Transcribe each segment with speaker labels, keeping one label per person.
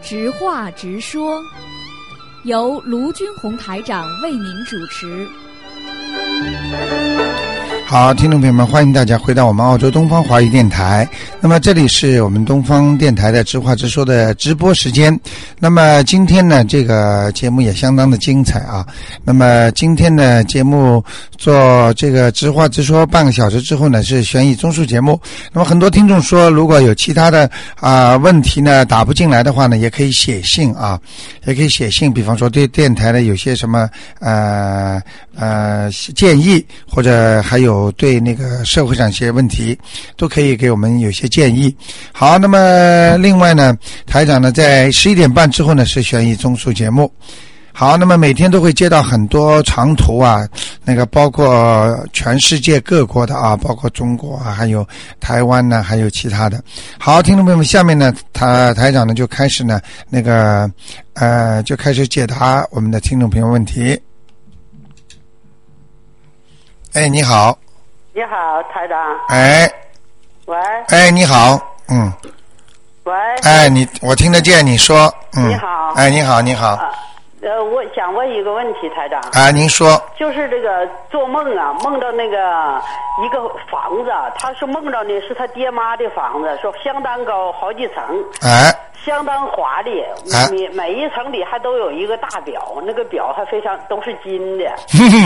Speaker 1: 直话直说，由卢军红台长为您主持。
Speaker 2: 好，听众朋友们，欢迎大家回到我们澳洲东方华语电台。那么这里是我们东方电台的直话直说的直播时间。那么今天呢，这个节目也相当的精彩啊。那么今天的节目做这个直话直说半个小时之后呢，是悬疑综述节目。那么很多听众说，如果有其他的问题呢打不进来的话呢，也可以写信啊，也可以写信，比方说对电台的有些什么建议，或者还有对那个社会上一些问题，都可以给我们有些建议。好，那么另外呢，台长呢在11点半之后呢是悬疑综述节目。好，那么每天都会接到很多长途啊，那个包括全世界各国的啊，包括中国啊，还有台湾呢，还有其他的。好，听众朋友们，下面呢，台长呢就开始呢就开始解答我们的听众朋友问题。哎，你好。
Speaker 3: 你好，台长。
Speaker 2: 哎。
Speaker 3: 喂。
Speaker 2: 哎，你好。嗯。
Speaker 3: 喂。
Speaker 2: 哎，我听得见，你说。嗯。
Speaker 3: 你好。
Speaker 2: 哎，你好，你好。
Speaker 3: 我想问一个问题，台长。
Speaker 2: 啊，您说。
Speaker 3: 就是这个做梦啊，梦到那个一个房子，他是梦到的是他爹妈的房子，说相当高，好几层。
Speaker 2: 哎。
Speaker 3: 相当华丽，每一层里还都有一个大表，那个表还非常都是金的。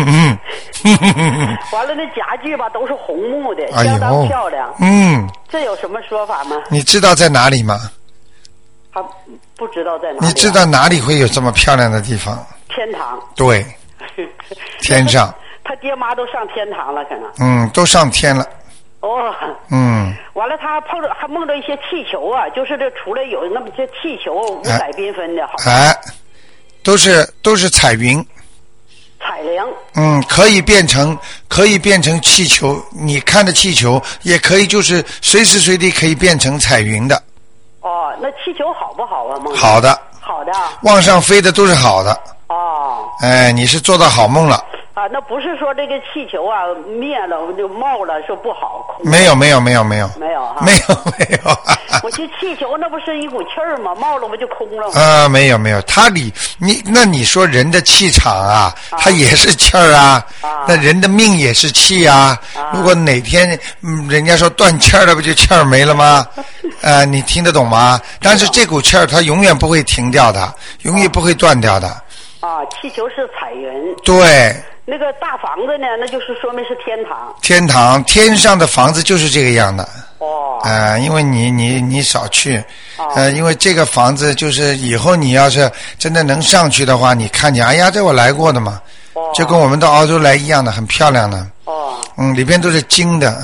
Speaker 3: 完了，那家具吧都是红木的，相当漂亮。这有什么说法吗？
Speaker 2: 你知道在哪里吗？
Speaker 3: 还不知道在哪里。
Speaker 2: 你知道哪里会有这么漂亮的地方？
Speaker 3: 天堂。对。
Speaker 2: 天上。
Speaker 3: 他爹妈都上天堂了，可能。
Speaker 2: 都上天了。
Speaker 3: 哦。完了，他还梦到一些气球啊，就是这除了有那么些气球五彩缤纷的，好。
Speaker 2: 哎，都是彩云。
Speaker 3: 彩铃。
Speaker 2: 可以变成气球，你看的气球也可以，就是随时随地可以变成彩云的。
Speaker 3: 哦，那气球好不好啊？梦。
Speaker 2: 好的。
Speaker 3: 好的。
Speaker 2: 往上飞的都是好的。
Speaker 3: 哦。
Speaker 2: 哎，你是做到好梦了。
Speaker 3: 啊，那不是说这个气球啊灭了就冒了说不好。
Speaker 2: 没有。没有哈。没有。
Speaker 3: 我这气球那不是一股气儿吗？冒了不就空了吗？
Speaker 2: 没有。你说人的气场啊，它也是气儿啊。那人的命也是气啊。如果哪天人家说断气儿了，不就气儿没了吗？你听得懂吗？但是这股气儿它永远不会停掉的，永远不会断掉的。
Speaker 3: 气球是彩云。
Speaker 2: 对。
Speaker 3: 那个大房子呢，那就是说明是天堂。
Speaker 2: 天上的房子就是这个样的。因为你少去。因为这个房子就是以后你要是真的能上去的话，你看见，哎呀，这我来过的嘛。就跟我们到澳洲来一样的，很漂亮的。里边都是金的。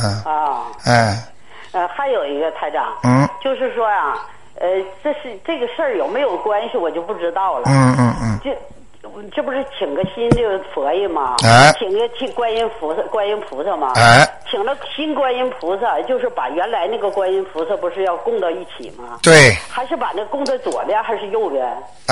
Speaker 3: 还有一个台长。就是说啊，这个事儿有没有关系，我就不知道了。这不是请个新的佛爷吗？请观音菩萨吗？请了新观音菩萨，就是把原来那个观音菩萨不是要供到一起吗？
Speaker 2: 对。
Speaker 3: 还是把那供在左边还是右边？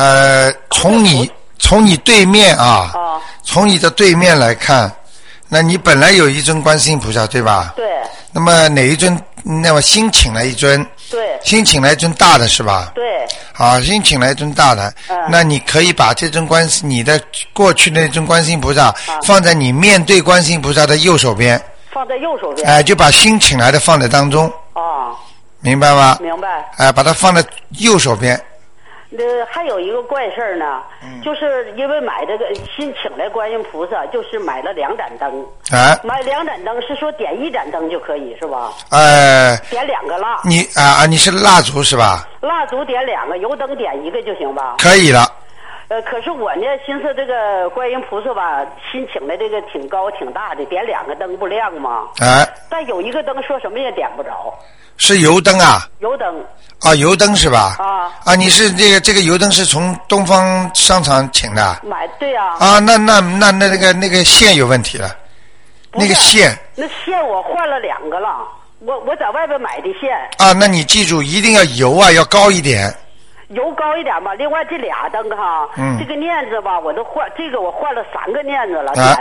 Speaker 2: 从你对面从你的对面来看，那你本来有一尊观世音菩萨对吧？对。那么哪一尊？那么新请来一尊。对。新请来一尊大的是吧？对。好，新请来一尊大的。那你可以把这尊你的过去那尊观世音菩萨放在你面对观世音菩萨的右手边。
Speaker 3: 放在右手边。
Speaker 2: 就把新请来的放在当中。明白吗？
Speaker 3: 明白。
Speaker 2: 把它放在右手边。
Speaker 3: 还有一个怪事儿呢，就是因为买这个新请来观音菩萨，就是买了2盏灯。买2盏灯是说点1盏灯就可以是吧？点2个蜡。
Speaker 2: 你是蜡烛是吧？
Speaker 3: 蜡烛点2个，油灯点1个就行吧？
Speaker 2: 可以了。
Speaker 3: 可是我呢，寻思这个观音菩萨吧，新请来这个挺高挺大的，点2个灯不亮吗？但有一个灯说什么也点不着。
Speaker 2: 是油灯啊？
Speaker 3: 油灯。
Speaker 2: 油灯是吧？你是这个油灯是从东方商场请的？
Speaker 3: 对啊。
Speaker 2: 那个线有问题了。那个线。
Speaker 3: 那线我换了2个了，我在外边买的线。
Speaker 2: 那你记住一定要油要高一点。
Speaker 3: 油高一点吧。另外这俩灯哈，这个链子吧，我都换，这个我换了3个链子了。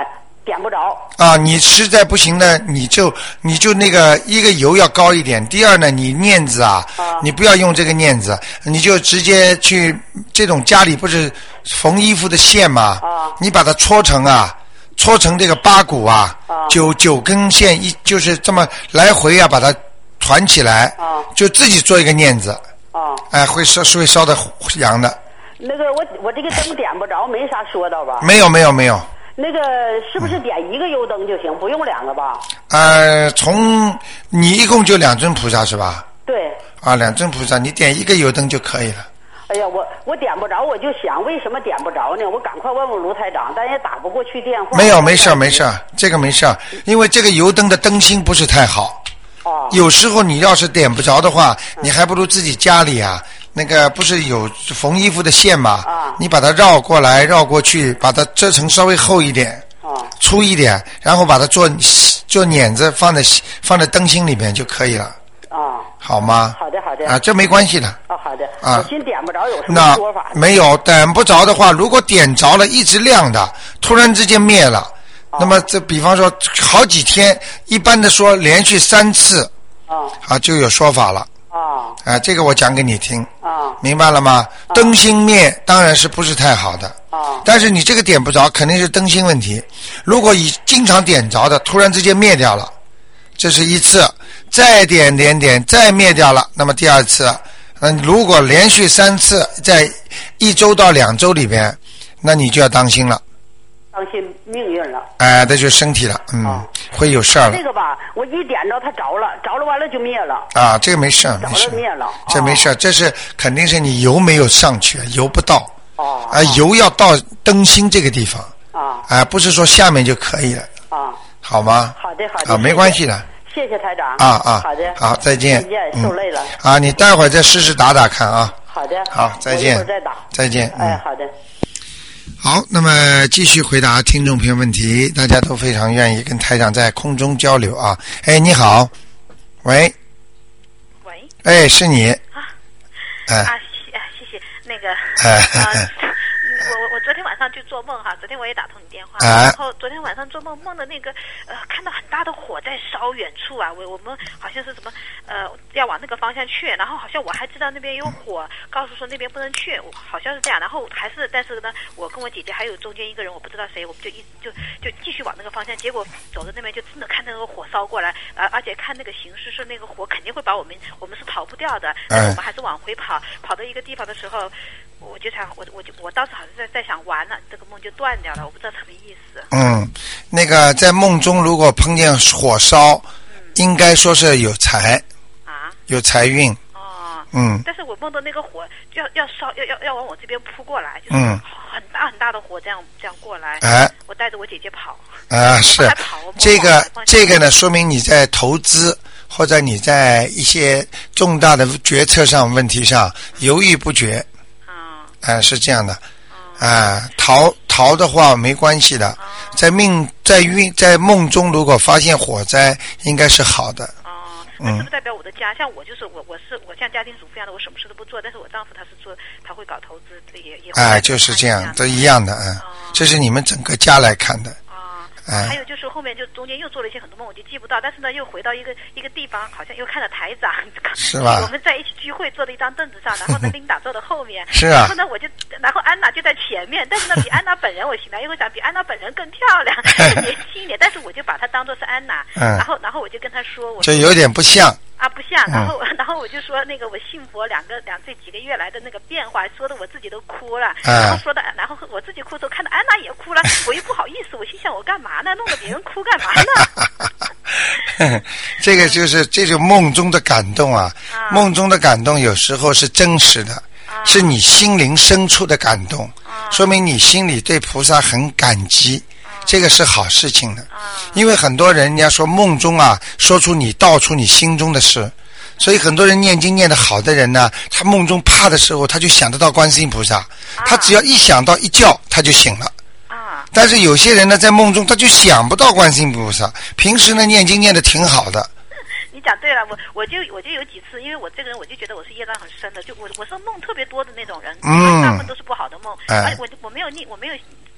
Speaker 3: 点不着。
Speaker 2: 啊，你实在不行呢，你就那个一个油要高一点，第二呢，你念子啊，你不要用这个念子，你就直接去这种家里不是缝衣服的线嘛，你把它搓成这个八股啊，九根线就是这么来回啊，把它团起来，就自己做一个念子，会烧的阳的。
Speaker 3: 那个我这个灯点不着，没啥说道吧？
Speaker 2: 没有。
Speaker 3: 那个是不是点一个油灯就行，不用2个吧？
Speaker 2: 从你一共就2尊菩萨是吧？
Speaker 3: 对。
Speaker 2: 2尊菩萨，你点一个油灯就可以了。
Speaker 3: 哎呀，我点不着，我就想为什么点不着呢？我赶快问问卢台长，但也打不过去电话。
Speaker 2: 没事，这个没事，因为这个油灯的灯芯不是太好。有时候你要是点不着的话，你还不如自己家里啊，那个不是有缝衣服的线嘛？你把它绕过来绕过去，把它折成稍微厚一点，粗一点，然后把它做捻子放在灯芯里面就可以了。好吗？
Speaker 3: 好的。
Speaker 2: 这没关系的。
Speaker 3: 好的。我心点不着有什么说法？
Speaker 2: 没有点不着的话，如果点着了一直亮的，突然之间灭了，那么这比方说好几天，一般的说连续3次，就有说法了。这个我讲给你听。明白了吗？灯芯灭当然是不是太好的。但是你这个点不着肯定是灯芯问题。如果经常点着的突然之间灭掉了，这是一次，再点再灭掉了，那么第2次，如果连续3次在1周到2周里边，那你就要当心了。
Speaker 3: 当心命运了。
Speaker 2: 那就是身体了，会有事儿了。
Speaker 3: 这个吧，我一点着它着了完了就灭了。
Speaker 2: 这个没事，
Speaker 3: 着了灭了。
Speaker 2: 这没事，这是肯定是你油没有上去，油不到。油要到灯芯这个地方。不是说下面就可以了。好吗？
Speaker 3: 好的。
Speaker 2: 没关系的。
Speaker 3: 谢谢台长。
Speaker 2: 好的。好，再见。
Speaker 3: 再见，受累了。
Speaker 2: 你待会儿再试试打看啊。
Speaker 3: 好的。
Speaker 2: 好，再见。
Speaker 3: 我一会儿再打。
Speaker 2: 再见。
Speaker 3: 好的。
Speaker 2: 好，那么继续回答听众朋友问题，大家都非常愿意跟台长在空中交流啊。你好，喂，是你。
Speaker 4: 谢谢那个。我昨天晚上就做梦哈，昨天我也打通你电话，然后昨天晚上做梦的那个看到很大的火在烧远处啊，我们好像是什么要往那个方向去，然后好像我还知道那边有火，告诉说那边不能去，好像是这样，然后但是呢，我跟我姐姐还有中间一个人我不知道谁，我们就继续往那个方向，结果走到那边就真的看那个火烧过来，而且看那个形势是那个火肯定会把我们是逃不掉的，但是我们还是往回跑到一个地方的时候。我当时好像在想，完了，这个梦就断掉了，我不知道什么意思。
Speaker 2: 那个在梦中如果碰见火烧，应该说是有财有财运。
Speaker 4: 但是我梦到那个火要烧，要往我这边扑过来，就是很大很大的火这样过来。我带着我姐姐跑。
Speaker 2: 是这个呢，说明你在投资或者你在一些重大的决策上问题上犹豫不决。是这样的。逃的话没关系的。在梦中如果发现火灾，应该是好的。
Speaker 4: 那是不是代表我的家？像我就是我像家庭主妇一样的，我什么事都不做，但是我丈夫他会搞投资，也
Speaker 2: 就是这样，都一样的。这是你们整个家来看的。
Speaker 4: 还有就是后面就中间又做了一些很多梦，我就记不到，但是呢又回到一个地方，好像又看到台长，
Speaker 2: 是吧？
Speaker 4: 我们在一起聚会，坐在一张凳子上，然后呢琳达坐在后面，
Speaker 2: 是啊。
Speaker 4: 然后安娜就在前面，但是呢比安娜本人我醒来以后想比安娜本人更漂亮，年轻一点，但是我就把她当作是安娜，然后我就跟她说，
Speaker 2: 这有点不像。
Speaker 4: 不像，然后我就说那个我信佛这几个月来的那个变化，说的我自己都哭了，然后我自己哭的时候看到安娜也哭了，我又不好意思，我心想我干嘛呢？弄得别人哭干嘛呢？
Speaker 2: 这个就是这种梦中的感动啊，梦中的感动有时候是真实的，是你心灵深处的感动，说明你心里对菩萨很感激。这个是好事情的，因为很多人家说梦中道出你心中的事，所以很多人念经念得好的人呢，他梦中怕的时候，他就想得到观世音菩萨，他只要一想到一叫他就醒了。但是有些人呢，在梦中他就想不到观世音菩萨，平时呢念经念得挺好的。
Speaker 4: 你讲对了，我就有几次，因为我这个人我就觉得我是业障很深的，就我是梦特别多的那种人，大部分都是不好的梦，我没有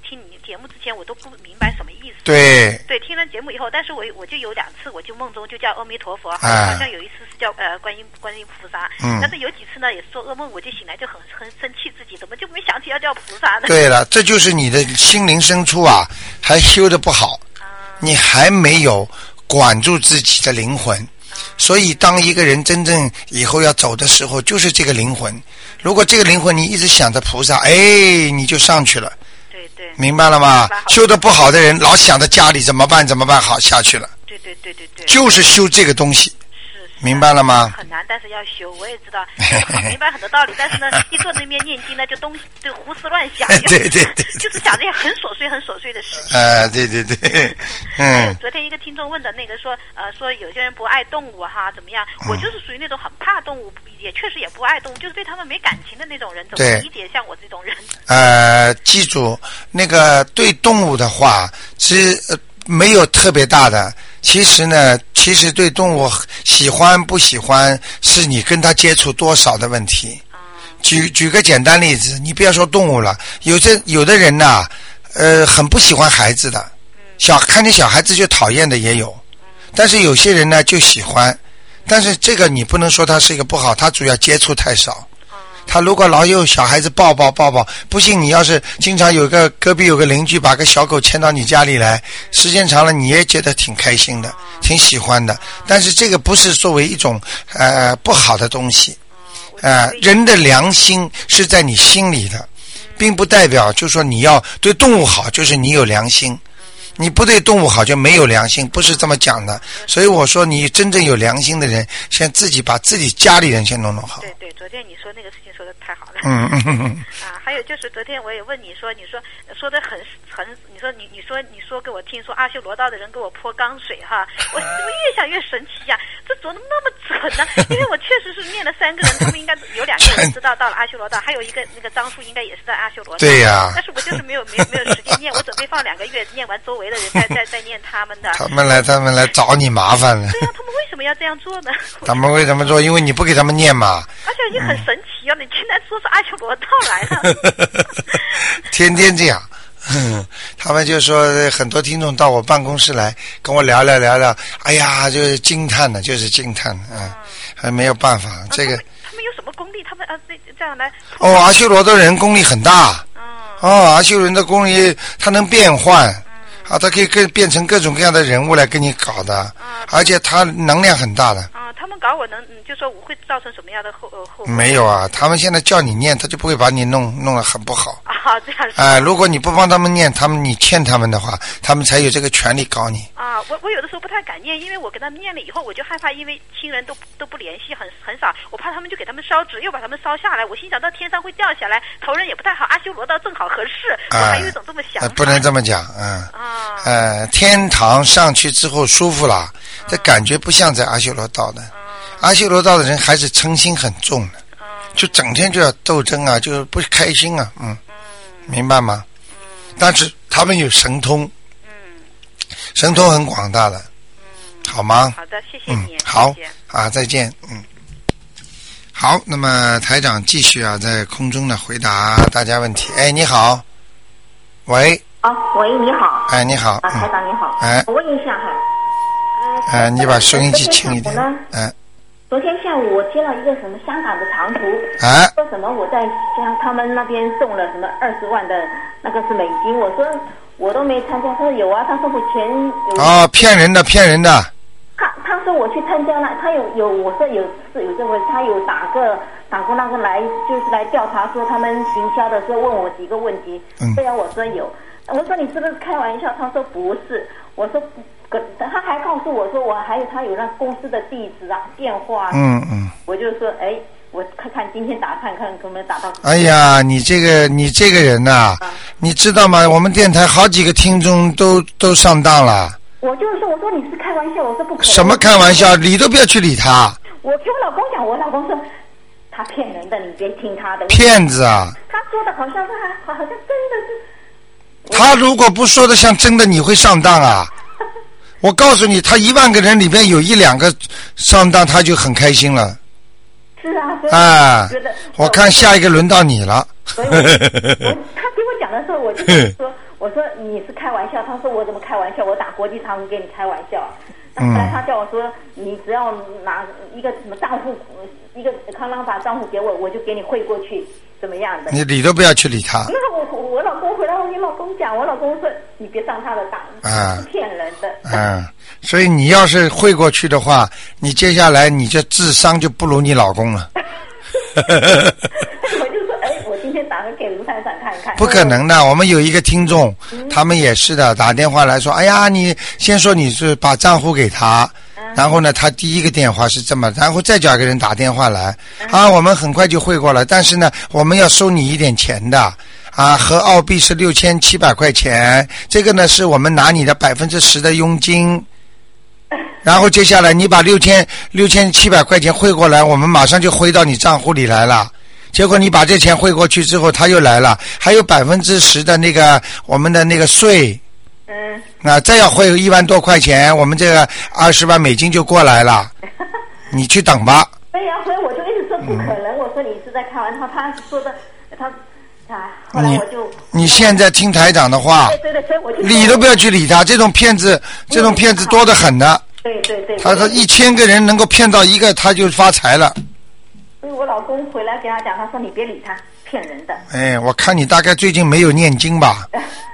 Speaker 4: 听你节目之前，我都不明白什么意思。
Speaker 2: 对，
Speaker 4: 听了节目以后，但是我就有2次，我就梦中就叫阿弥陀佛，好像有一次是叫观音菩萨，但是有几次呢也是做噩梦，我就醒来就很生气自己，怎么就没想起要叫菩萨呢？对
Speaker 2: 了，这就是你的心灵深处啊，还修得不好，你还没有管住自己的灵魂。所以当一个人真正以后要走的时候，就是这个灵魂，如果这个灵魂你一直想着菩萨，你就上去了。
Speaker 4: 对，
Speaker 2: 明白了吗？修得不好的人老想着家里怎么办好下去了。对，就是修这个东西。明白了吗？
Speaker 4: 很难，但是要修。我也知道，明白很多道理，但是呢，一坐那边念经呢，就东西就胡思乱想。
Speaker 2: 对，
Speaker 4: 就是想这些很琐碎的事情。
Speaker 2: 对。
Speaker 4: 昨天一个听众问的那个说有些人不爱动物哈，怎么样？我就是属于那种很怕动物，也确实也不爱动物，就是对他们没感情的那种人，怎么理解像我这种人？
Speaker 2: 记住那个对动物的话没有特别大的，其实对动物喜欢不喜欢是你跟他接触多少的问题。举个简单例子，你不要说动物了，有的人呐，很不喜欢孩子的，看见小孩子就讨厌的也有，但是有些人呢就喜欢，但是这个你不能说他是一个不好，他主要接触太少。他如果老有小孩子抱，不信你要是经常隔壁有个邻居把个小狗牵到你家里来，时间长了你也觉得挺开心的，挺喜欢的。但是这个不是作为一种不好的东西，人的良心是在你心里的，并不代表就说你要对动物好就是你有良心。你不对动物好就没有良心，不是这么讲的。所以我说你真正有良心的人，先自己把自己家里人先弄好。
Speaker 4: 对，昨天你说那个事情说的太好了。还有就是昨天我也问你说的很，你说给我听说阿修罗道的人给我泼钢水哈，我越想越神奇呀，这怎么那么准呢？因为我确实是念了3个人，他们应该有2个人知道到了阿修罗道，还有一个那个张叔应该也是在阿修罗道。
Speaker 2: 对呀。
Speaker 4: 但是我就是没有时间念，我准备放2个月念完周围的人再念他们的。
Speaker 2: 他们来找你麻烦了。
Speaker 4: 对呀，他们为什么要这样做呢？
Speaker 2: 他们为什么做？因为你不给他们念嘛。
Speaker 4: 而且也很神奇啊！你竟然说是阿修罗道来了。
Speaker 2: 天天这样。他们就说很多听众到我办公室来跟我聊聊，哎呀，就是惊叹的，还没有办法。这个
Speaker 4: 他们有什么功力？他们这样来。
Speaker 2: 阿修罗的人功力很大。阿修罗人的功力，他能变换。他可以变成各种各样的人物来跟你搞的，而且他能量很大的。
Speaker 4: 他们搞我就说我会造成什么样的后果？
Speaker 2: 没有啊，他们现在叫你念，他就不会把你弄得很不好。
Speaker 4: 这样是。
Speaker 2: 如果你不帮他们念，你欠他们的话，他们才有这个权利搞你。
Speaker 4: 我有的时候不太敢念，因为我跟他们念了以后，我就害怕，因为亲人都不联系，很少，我怕他们就给他们烧纸，又把他们烧下来，我心想到天上会掉下来，投人也不太好，阿修罗道正好合适，我还有一种这么想法。
Speaker 2: 不能这么讲，天堂上去之后舒服了，这感觉不像在阿修罗道的。阿修罗道的人还是嗔心很重的，就整天就要斗争啊，就不开心啊，明白吗？但是他们有神通，神通很广大的，好吗？
Speaker 4: 好的，谢谢你。
Speaker 2: 好
Speaker 4: 谢谢
Speaker 2: 啊，再见。好，那么台长继续在空中呢回答大家问题。你好，喂。
Speaker 5: 喂，你好。
Speaker 2: 你好。
Speaker 5: 台长你好。我问一下
Speaker 2: 哈。你把收音机轻一点。
Speaker 5: 昨天下午我接了一个什么香港的长途，说什么我在他们那边送了什么20万的那个是美金，我说我都没参加，他说有啊，他说我钱有。
Speaker 2: 骗人的。
Speaker 5: 他说我去参加了，他有，我说有这回，他有打过那个来，就是来调查说他们行销的时候问我几个问题，对啊，我说有，我说你是不是开玩笑？他说不是，我说他还告诉我说他有那公司的地址电话，我就说我看今天打看可不能打到。
Speaker 2: 哎呀，你这个人呐，你知道吗？我们电台好几个听众都上当了。
Speaker 5: 我就是说，我说你是开玩笑，我说不可能。
Speaker 2: 什么开玩笑？理都不要去理他。
Speaker 5: 我跟我老公讲，我老公说他骗人的，你别听他的。
Speaker 2: 骗子啊！
Speaker 5: 他说的好像真的是。
Speaker 2: 他如果不说的像真的，你会上当啊！我告诉你，他10000个人里边有1-2个上当，他就很开心了。
Speaker 5: 是啊。我
Speaker 2: 看下一个轮到你了。
Speaker 5: 所以他给我讲的时候，我就说。 我说你是开玩笑，他说我怎么开玩笑？我打国际长途给你开玩笑。后来他叫我说，你只要拿一个什么账户，一个康朗法账户给我，我就给你汇过去，怎么样的？
Speaker 2: 你理都不要去理他。
Speaker 5: 那我老公回来，我跟老公讲，我老公说你别上他的当，是骗人的。
Speaker 2: 所以你要是汇过去的话，你接下来你这智商就不如你老公了。
Speaker 5: 我就说，我今天打算给卢台长看看。
Speaker 2: 不可能的，我们有一个听众，他们也是的，打电话来说，哎呀，你先说你是把账户给他，然后呢，他第一个电话是这么，然后再叫一个人打电话来，我们很快就汇过了，但是呢，我们要收你一点钱的。合澳币是6700块钱，这个呢是我们拿你的10%的佣金，然后接下来你把6700块钱汇过来，我们马上就汇到你账户里来了。结果你把这钱汇过去之后，他又来了，还有10%的那个我们的那个税，再要汇1万多块钱，我们这个20万美金就过来了。你去等吧。
Speaker 5: 对呀，所以我就一直说不可能，我说你是在开玩笑，他说的后来我就
Speaker 2: 你现在听台长的话，
Speaker 5: 对，我就
Speaker 2: 理都不要去理他，这种骗子多得很的。
Speaker 5: 对，
Speaker 2: 他说1000个人能够骗到一个，他就发财了。
Speaker 5: 所以我老公回来给他讲，他说你别理他，骗人的。
Speaker 2: 我看你大概最近没有念经吧？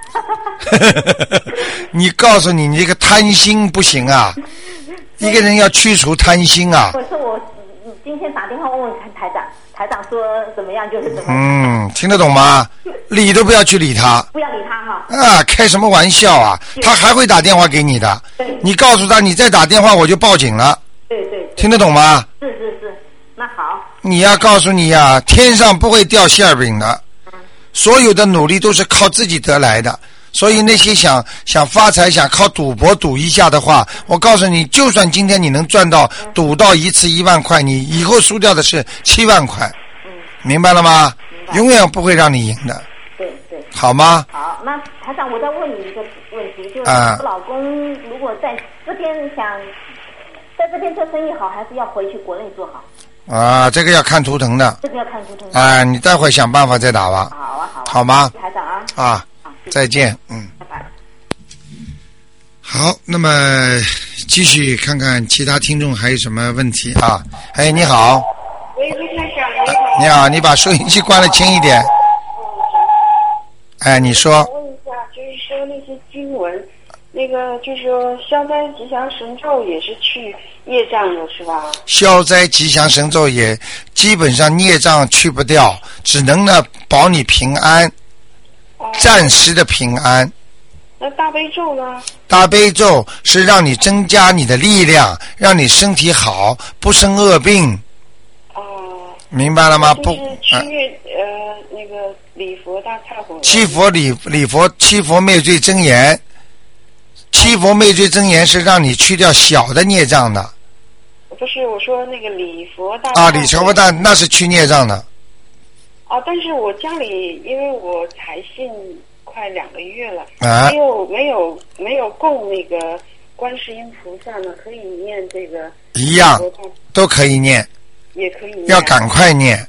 Speaker 2: 你告诉你这个贪心不行啊，一个人要去除贪心啊。
Speaker 5: 我说我今天打电话问台长说怎么样就是怎么样。
Speaker 2: 听得懂吗？理都不要去理他。
Speaker 5: 不要理他哈。
Speaker 2: 开什么玩笑啊？他还会打电话给你的。你告诉他你再打电话我就报警了。
Speaker 5: 对。
Speaker 2: 听得懂吗？
Speaker 5: 是，那好。
Speaker 2: 你要告诉你呀，天上不会掉馅饼的。所有的努力都是靠自己得来的。所以那些想发财想靠赌博赌一下的话，我告诉你，就算今天你能赚到赌到一次1万块，你以后输掉的是7万块。明白了吗？永远不会让你赢的。
Speaker 5: 对。
Speaker 2: 好吗？
Speaker 5: 好，那台长，我再问你一个问题，就是我老公如果在这边在这边做生意好，还是要回去国内做好？
Speaker 2: 这个要看图腾的。
Speaker 5: 这个要看图腾。
Speaker 2: 你待会想办法再打吧。好吗？
Speaker 5: 台长
Speaker 2: 再见。
Speaker 5: 拜拜。
Speaker 2: 好，那么继续看看其他听众还有什么问题啊？你好。
Speaker 6: 喂，卢台长，
Speaker 2: 你好，你把收音机关得轻一点。你说。
Speaker 6: 问一下，就是说那些经文，那个就是说消灾吉祥神咒也是去业障的是吧？
Speaker 2: 消灾吉祥神咒也基本上孽障去不掉，只能呢保你平安，暂时的平安。
Speaker 6: 那大悲咒呢？
Speaker 2: 大悲咒是让你增加你的力量，让你身体好，不生恶病。明白了吗？
Speaker 6: 就是7月那个礼佛大忏悔。
Speaker 2: 七佛灭罪真言，七佛灭罪真言是让你去掉小的孽障的。
Speaker 6: 不是，我说那个礼佛大
Speaker 2: 礼佛大那是去孽障的。
Speaker 6: 但是我家里因为我才信快2个月了，没有供那个观世音菩萨呢，可以念这个
Speaker 2: 一样都可以念。
Speaker 6: 也可以念，
Speaker 2: 要赶快念。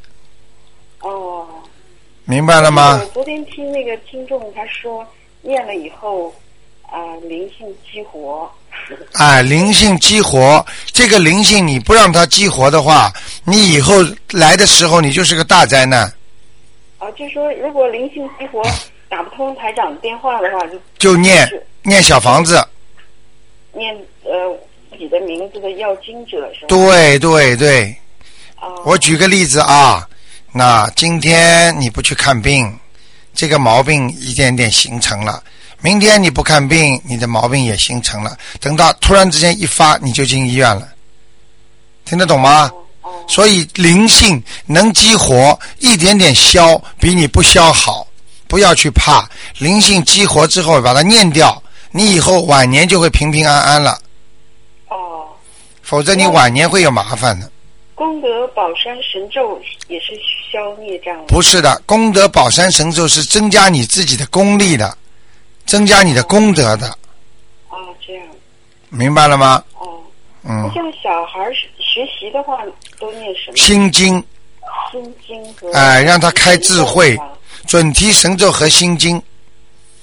Speaker 2: 明白了吗？
Speaker 6: 我昨天听那个听众他说，念了以后，灵性激活。
Speaker 2: 灵性激活，这个灵性你不让它激活的话，你以后来的时候你就是个大灾难。
Speaker 6: 就说如果灵性激活打不通台长电话的话，
Speaker 2: 就念小房子，
Speaker 6: 念自己的名字的要经者是吧？
Speaker 2: 对。我举个例子啊，那今天你不去看病，这个毛病一点点形成了，明天你不看病，你的毛病也形成了，等到突然之间一发，你就进医院了。听得懂吗？所以灵性能激活，一点点消比你不消好，不要去怕。灵性激活之后把它念掉，你以后晚年就会平平安安了。否则你晚年会有麻烦的。
Speaker 6: 功德宝山神咒也是消孽障？
Speaker 2: 不是的，功德宝山神咒是增加你自己的功力的，增加你的功德的。
Speaker 6: 这样。
Speaker 2: 明白了吗？
Speaker 6: 那像小孩学习的话都念什么？
Speaker 2: 心经
Speaker 6: 和
Speaker 2: 让他开智慧，准提神咒和心经。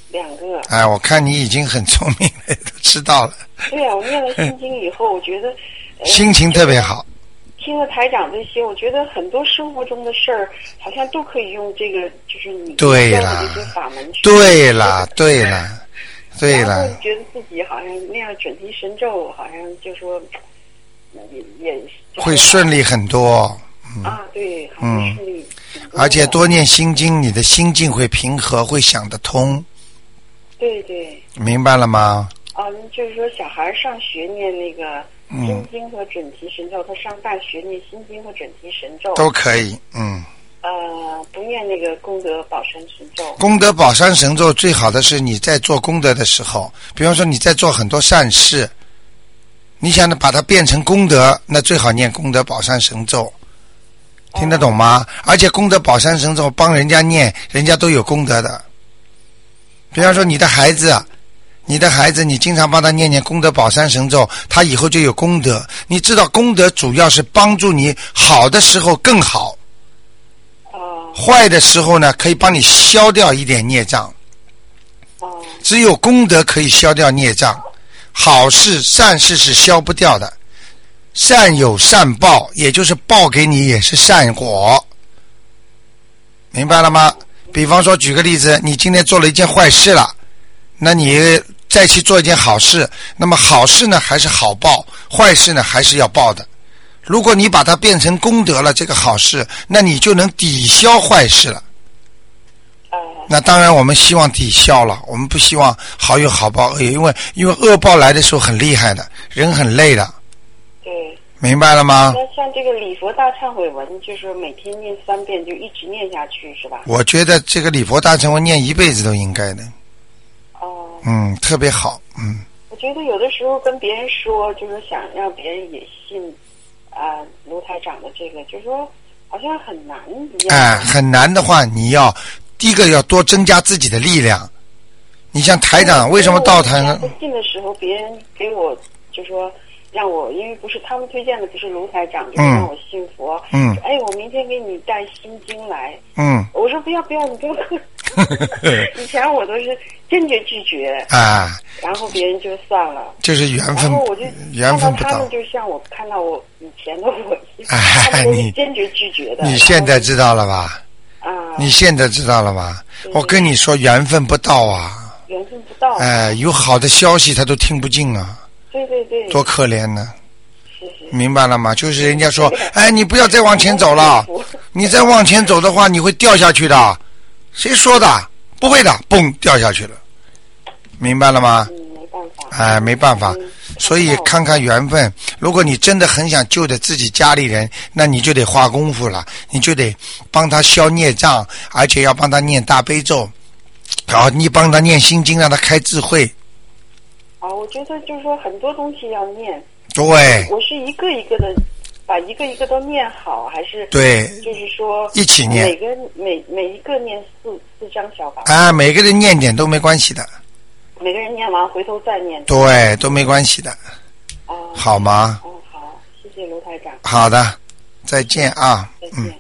Speaker 6: 2个。
Speaker 2: 哎，我看你已经很聪明了，都知道了。
Speaker 6: 对呀，我念了心经以后，我觉得
Speaker 2: 心情特别好。
Speaker 6: 听了台长这些，我觉得很多生活中的事儿，好像都可以用这个，就是你教的这些法门去。
Speaker 2: 对了。然后
Speaker 6: 觉得自己好像那样准提神咒，好像就说也
Speaker 2: 会顺利很多。
Speaker 6: 对，好像顺利。
Speaker 2: 而且多念心经，你的心境会平和，会想得通。
Speaker 6: 对。
Speaker 2: 明白了吗？
Speaker 6: 就是说小孩上学念那个心经和准提神咒，他上大学念心经和准提神咒
Speaker 2: 都可以。
Speaker 6: 不念那个功德宝山神咒。
Speaker 2: 功德宝山神咒最好的是你在做功德的时候，比方说你在做很多善事，你想把它变成功德，那最好念功德宝山神咒。听得懂吗？而且功德宝山神咒帮人家念，人家都有功德的。比方说你的孩子，你经常帮他念念功德宝山神咒，他以后就有功德。你知道功德主要是帮助你好的时候更好，坏的时候呢可以帮你消掉一点孽障。只有功德可以消掉孽障，好事善事是消不掉的。善有善报，也就是报给你也是善果，明白了吗？比方说举个例子，你今天做了一件坏事了，那你再去做一件好事，那么好事呢还是好报，坏事呢还是要报的。如果你把它变成功德了，这个好事，那你就能抵消坏事了。那当然我们希望抵消了，我们不希望好有好报恶有，因为恶报来的时候很厉害的，人很累的。
Speaker 6: 对，
Speaker 2: 明白了吗？
Speaker 6: 那像这个礼佛大忏悔文，就是每天念3遍，就一直念下去，是吧？
Speaker 2: 我觉得这个礼佛大忏悔文念一辈子都应该的。特别好。
Speaker 6: 我觉得有的时候跟别人说，就是想让别人也信卢台长的这个，就是说好像很难一样。
Speaker 2: 很难的话，你要第一个要多增加自己的力量。你像台长，为什么到台上？
Speaker 6: 不信的时候，别人给我就说。让我，因为不是他们推荐的，不是卢台长，就是让我信佛。我明天给你带心经来。我说不要，你不要。以前我都是坚决拒绝然后别人就算了，
Speaker 2: 就是缘分。
Speaker 6: 然后我就
Speaker 2: 缘分不到，
Speaker 6: 他们就像我看到我以前的我一样，他们都是坚决拒绝的。
Speaker 2: 你现在知道了吧？你现在知道了吧？我跟你说，缘分不到啊。
Speaker 6: 缘分不到。
Speaker 2: 有好的消息他都听不进啊。
Speaker 6: 对，
Speaker 2: 多可怜呢！明白了吗？就是人家说，你不要再往前走了，你再往前走的话，你会掉下去的。谁说的？不会的，嘣，掉下去了。明白了吗？没办法。所以看看缘分。如果你真的很想救的自己家里人，那你就得花功夫了，你就得帮他消孽障，而且要帮他念大悲咒，然后你帮他念心经，让他开智慧。
Speaker 6: 我觉得就是说很多东西要念。
Speaker 2: 对。
Speaker 6: 我是一个一个的，把一个一个都念好，还是
Speaker 2: 对？
Speaker 6: 就是说
Speaker 2: 一起念。
Speaker 6: 每一个念四张小法。
Speaker 2: 每个人念点都没关系的。
Speaker 6: 每个人念完回头再念。
Speaker 2: 对，都没关系的。好吗？
Speaker 6: 好，谢谢卢台长。
Speaker 2: 好的，再见啊。
Speaker 6: 再见。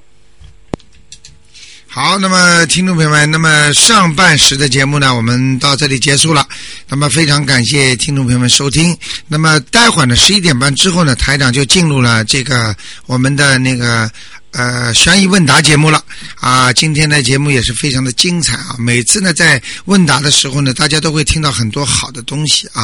Speaker 2: 好，那么听众朋友们，那么上半时的节目呢，我们到这里结束了。那么非常感谢听众朋友们收听。那么待会儿呢11点半之后呢，台长就进入了这个我们的那个悬疑问答节目了今天的节目也是非常的精彩每次呢在问答的时候呢，大家都会听到很多好的东西